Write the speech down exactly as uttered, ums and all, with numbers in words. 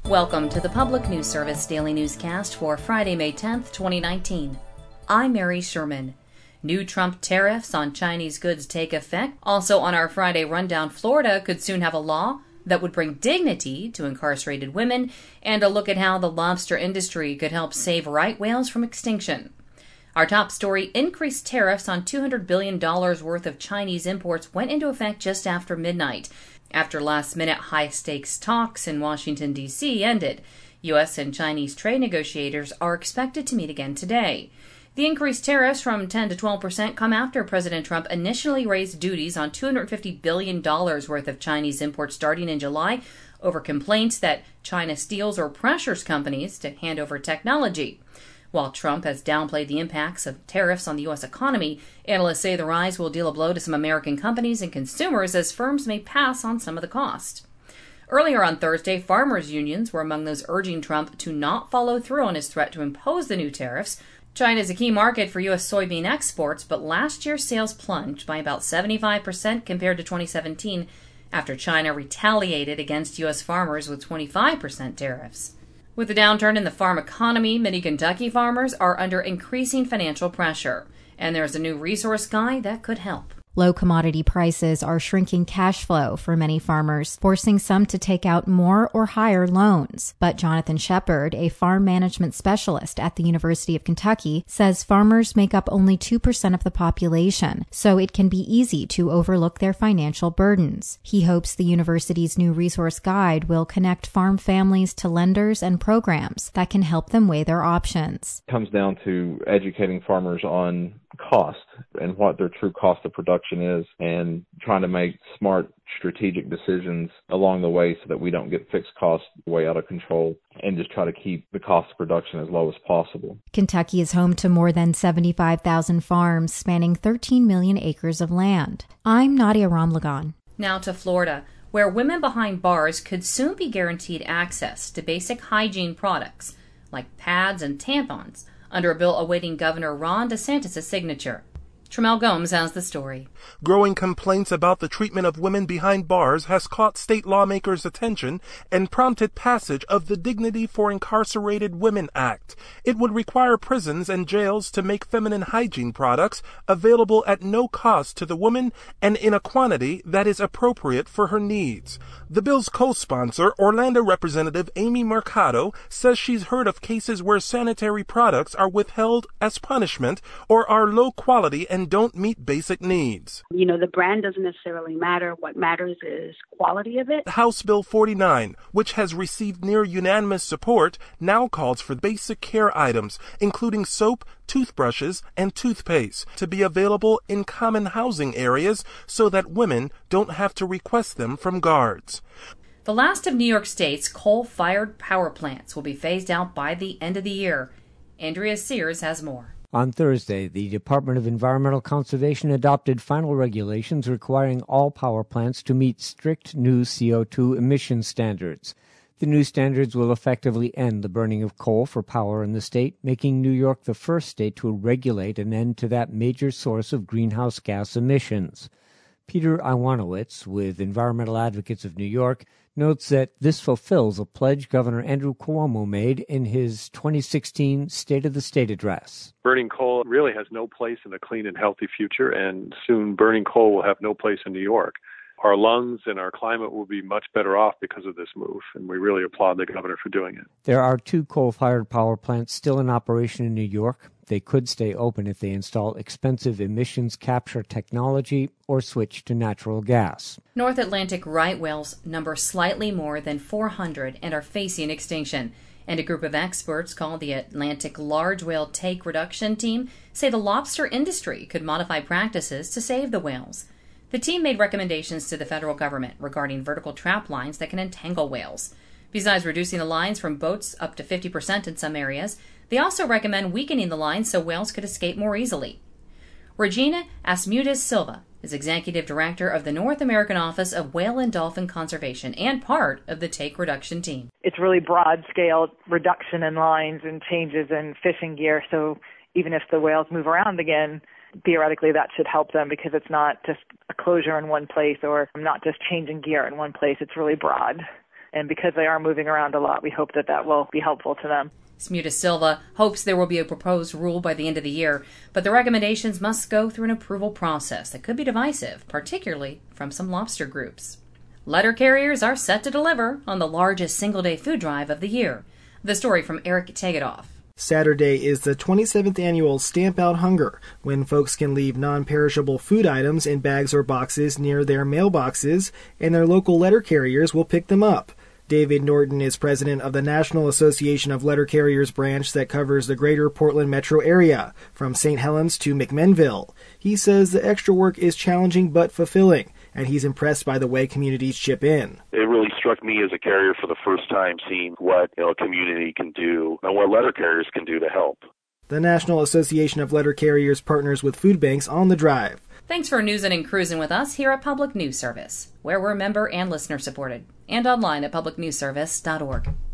Welcome to the Public News Service Daily Newscast for Friday, May tenth, twenty nineteen. I'm Mary Sherman. New Trump tariffs on Chinese goods take effect. Also on our Friday rundown, Florida could soon have a law that would bring dignity to incarcerated women, and a look at how the lobster industry could help save right whales from extinction. Our top story, increased tariffs on two hundred billion dollars worth of Chinese imports went into effect just after midnight, after last-minute high-stakes talks in Washington, D C ended. U S and Chinese trade negotiators are expected to meet again today. The increased tariffs from ten to twelve percent come after President Trump initially raised duties on two hundred fifty billion dollars worth of Chinese imports starting in July over complaints that China steals or pressures companies to hand over technology. While Trump has downplayed the impacts of tariffs on the U S economy, analysts say the rise will deal a blow to some American companies and consumers as firms may pass on some of the cost. Earlier on Thursday, farmers' unions were among those urging Trump to not follow through on his threat to impose the new tariffs. China is a key market for U S soybean exports, but last year's sales plunged by about seventy-five percent compared to twenty seventeen after China retaliated against U S farmers with twenty-five percent tariffs. With the downturn in the farm economy, many Kentucky farmers are under increasing financial pressure, and there's a new resource guide that could help. Low commodity prices are shrinking cash flow for many farmers, forcing some to take out more or higher loans. But Jonathan Shepard, a farm management specialist at the University of Kentucky, says farmers make up only two percent of the population, so it can be easy to overlook their financial burdens. He hopes the university's new resource guide will connect farm families to lenders and programs that can help them weigh their options. It comes down to educating farmers on cost and what their true cost of production is, and trying to make smart strategic decisions along the way so that we don't get fixed costs way out of control and just try to keep the cost of production as low as possible. Kentucky is home to more than seventy-five thousand farms spanning thirteen million acres of land. I'm Nadia Ramlagan. Now to Florida, where women behind bars could soon be guaranteed access to basic hygiene products like pads and tampons under a bill awaiting Governor Ron DeSantis' signature. Tramel Gomes has the story. Growing complaints about the treatment of women behind bars has caught state lawmakers' attention and prompted passage of the Dignity for Incarcerated Women Act. It would require prisons and jails to make feminine hygiene products available at no cost to the woman and in a quantity that is appropriate for her needs. The bill's co-sponsor, Orlando Representative Amy Mercado, says she's heard of cases where sanitary products are withheld as punishment or are low quality and don't meet basic needs. You know, the brand doesn't necessarily matter. What matters is quality of it. House Bill forty-nine, which has received near unanimous support, now calls for basic care items, including soap, toothbrushes, and toothpaste, to be available in common housing areas so that women don't have to request them from guards. The last of New York State's coal-fired power plants will be phased out by the end of the year. Andrea Sears has more. On Thursday, the Department of Environmental Conservation adopted final regulations requiring all power plants to meet strict new C O two emission standards. The new standards will effectively end the burning of coal for power in the state, making New York the first state to regulate an end to that major source of greenhouse gas emissions. Peter Iwanowitz, with Environmental Advocates of New York, notes that this fulfills a pledge Governor Andrew Cuomo made in his twenty sixteen State of the State address. Burning coal really has no place in a clean and healthy future, and soon burning coal will have no place in New York. Our lungs and our climate will be much better off because of this move, and we really applaud the governor for doing it. There are two coal-fired power plants still in operation in New York. They could stay open if they install expensive emissions capture technology or switch to natural gas. North Atlantic right whales number slightly more than four hundred and are facing extinction. And a group of experts called the Atlantic Large Whale Take Reduction Team say the lobster industry could modify practices to save the whales. The team made recommendations to the federal government regarding vertical trap lines that can entangle whales. Besides reducing the lines from boats up to fifty percent in some areas, they also recommend weakening the lines so whales could escape more easily. Regina Asmudez Silva is Executive Director of the North American Office of Whale and Dolphin Conservation and part of the Take Reduction Team. It's really broad-scale reduction in lines and changes in fishing gear, so even if the whales move around again, theoretically that should help them because it's not just a closure in one place or not just changing gear in one place. It's really broad. And because they are moving around a lot, we hope that that will be helpful to them. Smuta Silva hopes there will be a proposed rule by the end of the year, but the recommendations must go through an approval process that could be divisive, particularly from some lobster groups. Letter carriers are set to deliver on the largest single-day food drive of the year. The story from Eric Tegedoff. Saturday is the twenty-seventh annual Stamp Out Hunger, when folks can leave non-perishable food items in bags or boxes near their mailboxes, and their local letter carriers will pick them up. David Norton is president of the National Association of Letter Carriers branch that covers the greater Portland metro area, from Saint Helens to McMinnville. He says the extra work is challenging but fulfilling, and he's impressed by the way communities chip in. It really struck me as a carrier for the first time, seeing what you know, a community can do and what letter carriers can do to help. The National Association of Letter Carriers partners with food banks on the drive. Thanks for newsing and cruising with us here at Public News Service, where we're member and listener supported, and online at public news service dot org.